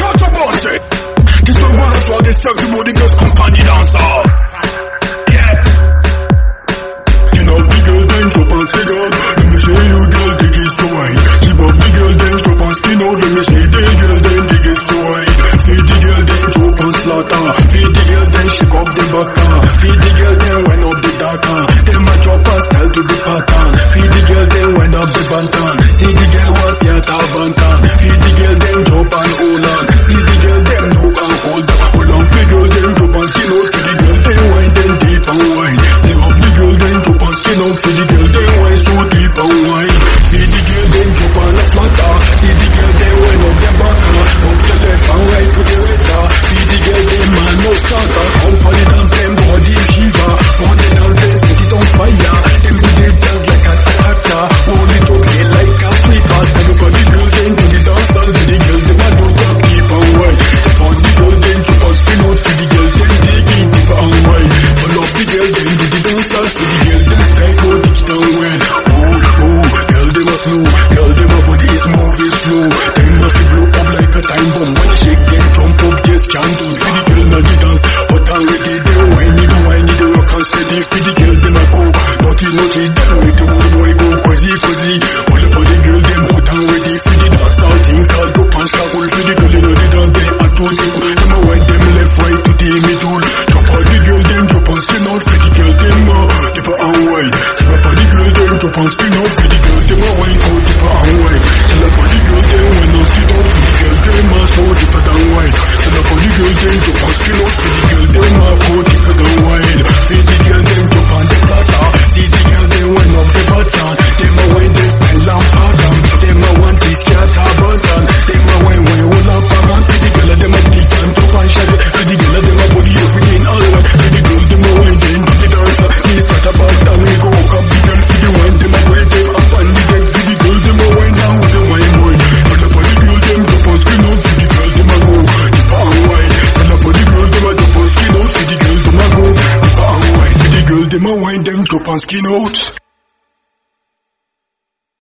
out your budget. This one wanna swag this sexy body girls company dancer. Yeah. You know the girl then drop and say girl, let me show you girl dig it so wide. Keep up the girl then drop and skin out, let me see the girl then dig it so wide. Feed the girl then drop and slaughter. Feed the girl then shake up the butter. Feed the girl then wind up the data. Then my drop and style to the pattern. Feed the girl then wind up the bantan. See the girl was yet a bantan. Feed the girl then drop and hold on. See the girl then do and hold on. Hold on, the girl then drop and skin out. See the girl then wind then deep and wide. See up the girl then drop and skin out. See the girl then wind so deep and wide. See the girl then drop and a slaughter. See the girl then wind up the backer. Up the left and right to the right. See the girl then man no starter. Come for the dance them body shiver. For the dance they set it on fire. Them do they dance like an actor. Hold it okay like a flipper. Stand up on the girl then do the dance. See the girl them a do that deep and wide. For the girl then drop and spin out. See the girl then dig in deep and wide. Follow up the girl then do the dance. See the girl then style go dig it down wide. Oh, girl them a slow. Girl them a body is moving slow. Them a fi blow up like a time bomb. When you shake them jump up yes can't do. See the girl na the dance. Hot and ready they whiny they rock and steady. See the girl them a go. Naughty them make the whole boy go crazy. All up on the girl them hot and ready. See the dance out thing called go and shuffle. See the girl inna the dance they a do the cool. Them a wind them left right to the middle. Drop on the girl them drop and spin out. See the girl them dip and wide. Drop on the girl them drop and spin out. See the girl them a wind out dip and wide. Still up on the girl them when no sit out. See the girl them so dipper than wide. Still up on the girl them drop and spin out. See the girl them go dipper than wide. See the girl them drop on the platter. See the girl them wind up the button. Them a wind this style and pattern. Them a want this scatter button. Them a wind hold up a man. See the girl them a dig and drop and shag. See the girl them a body everything alright. See the girl them a wind then do the dance. Me start a ball down we go up the girl. See the wind them a put it them up on the deck. See the girl them a wind down with the wine wine. Pull up on the girl them drop and skin out. See the girl them a go dip and wide. Pull up on the girl them a drop and skin out. See the girl them a go dip and wide. See the girl them a wind them drop and skin out.